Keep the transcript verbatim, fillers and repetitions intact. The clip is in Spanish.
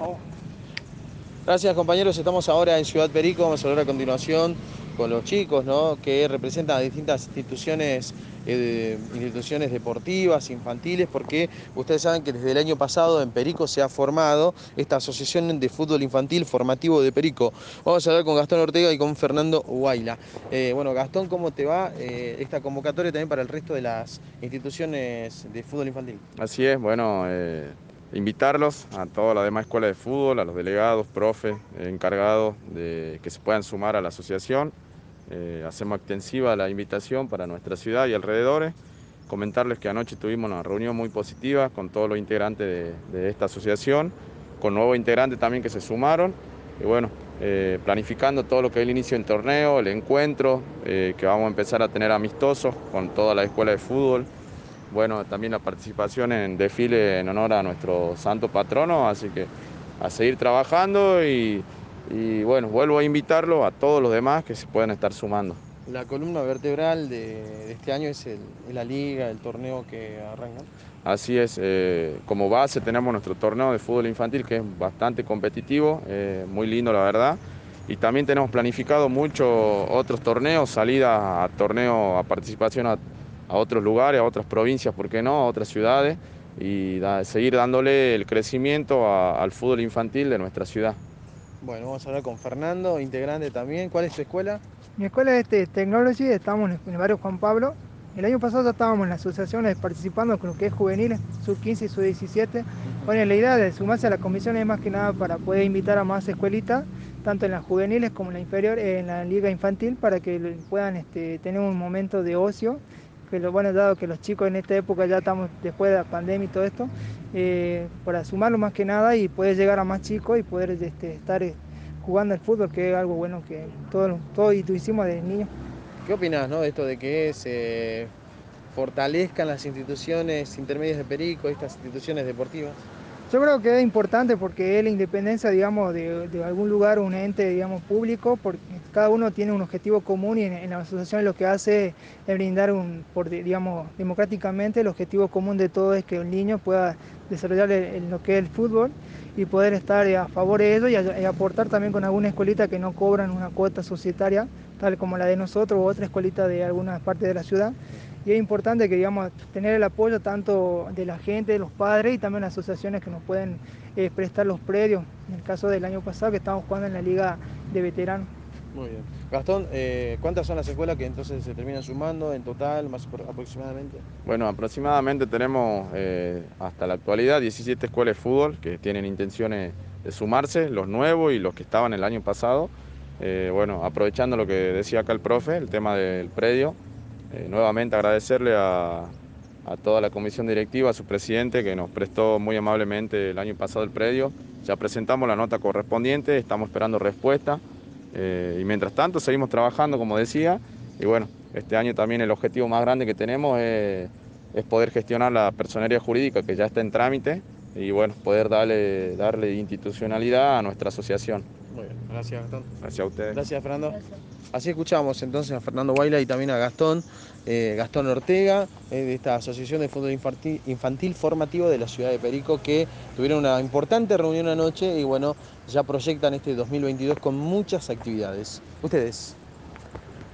favor. Gracias, compañeros. Estamos ahora en Ciudad Perico. Vamos a hablar a continuación con los chicos, ¿no?, que representan a distintas instituciones, eh, instituciones deportivas, infantiles, porque ustedes saben que desde el año pasado en Perico se ha formado esta Asociación de Fútbol Infantil Formativo de Perico. Vamos a hablar con Gastón Ortega y con Fernando Huayla. Eh, bueno, Gastón, ¿cómo te va eh, esta convocatoria también para el resto de las instituciones de fútbol infantil? Así es, bueno, eh, invitarlos a toda la demás escuela de fútbol, a los delegados, profes, eh, encargados de que se puedan sumar a la asociación. Eh, hacemos extensiva la invitación para nuestra ciudad y alrededores. Comentarles que anoche tuvimos una reunión muy positiva con todos los integrantes de, de esta asociación, con nuevos integrantes también que se sumaron. Y bueno, eh, planificando todo lo que es el inicio del torneo, el encuentro, eh, que vamos a empezar a tener amistosos con toda la escuela de fútbol. Bueno, también la participación en desfile en honor a nuestro santo patrono, así que a seguir trabajando y, y bueno, vuelvo a invitarlo a todos los demás que se puedan estar sumando. La columna vertebral de, de este año es, el, es la liga, el torneo que arrancan. Así es, eh, como base tenemos nuestro torneo de fútbol infantil que es bastante competitivo, eh, muy lindo la verdad. Y también tenemos planificado muchos otros torneos, salidas a torneos, a participación a, a otros lugares, a otras provincias, ¿por qué no?, a otras ciudades, y da, seguir dándole el crecimiento a, al fútbol infantil de nuestra ciudad. Bueno, vamos a hablar con Fernando, integrante también. ¿Cuál es su escuela? Mi escuela es de Technology, estamos en el barrio Juan Pablo. El año pasado ya estábamos en las asociaciones participando con lo que es juveniles, sub quince y sub diecisiete. Bueno, la idea de sumarse a la comisión es más que nada para poder invitar a más escuelitas, tanto en las juveniles como en la inferior, en la liga infantil, para que puedan este, tener un momento de ocio. Que lo bueno, dado que los chicos en esta época ya estamos después de la pandemia y todo esto, eh, para sumarlo más que nada y poder llegar a más chicos y poder este, estar eh, jugando al fútbol, que es algo bueno que todos todo y lo hicimos desde niños. ¿Qué opinás, no, de esto de que se fortalezcan las instituciones intermedias de Perico, estas instituciones deportivas? Yo creo que es importante porque es la independencia, digamos, de, de algún lugar, un ente, digamos, público, porque cada uno tiene un objetivo común y en, en la asociación lo que hace es brindar, un, por, digamos, democráticamente el objetivo común de todo es que el niño pueda desarrollar el, el, lo que es el fútbol y poder estar a favor de ello y, a, y aportar también con alguna escuelita que no cobran una cuota societaria, tal como la de nosotros u otra escuelita de alguna parte de la ciudad. Y es importante que, digamos, tener el apoyo tanto de la gente, de los padres y también las asociaciones que nos pueden eh, prestar los predios. En el caso del año pasado que estábamos jugando en la liga de veteranos. Muy bien. Gastón, eh, ¿cuántas son las escuelas que entonces se terminan sumando en total, más aproximadamente? Bueno, aproximadamente tenemos eh, hasta la actualidad diecisiete escuelas de fútbol que tienen intenciones de sumarse, los nuevos y los que estaban el año pasado. Eh, bueno, aprovechando lo que decía acá el profe, el tema del predio, eh, nuevamente agradecerle a, a toda la comisión directiva, a su presidente que nos prestó muy amablemente el año pasado el predio. Ya presentamos la nota correspondiente, estamos esperando respuesta eh, y mientras tanto seguimos trabajando, como decía, y bueno, este año también el objetivo más grande que tenemos es, es poder gestionar la personería jurídica que ya está en trámite y bueno, poder darle, darle institucionalidad a nuestra asociación. Muy bien, gracias, Gastón. Gracias a ustedes. Gracias, Fernando. Gracias. Así escuchamos entonces a Fernando Huayla y también a Gastón, eh, Gastón Ortega, eh, de esta Asociación de Fútbol Infantil, Infantil Formativo de la ciudad de Perico, que tuvieron una importante reunión anoche y bueno, ya proyectan este dos mil veintidós con muchas actividades. Ustedes.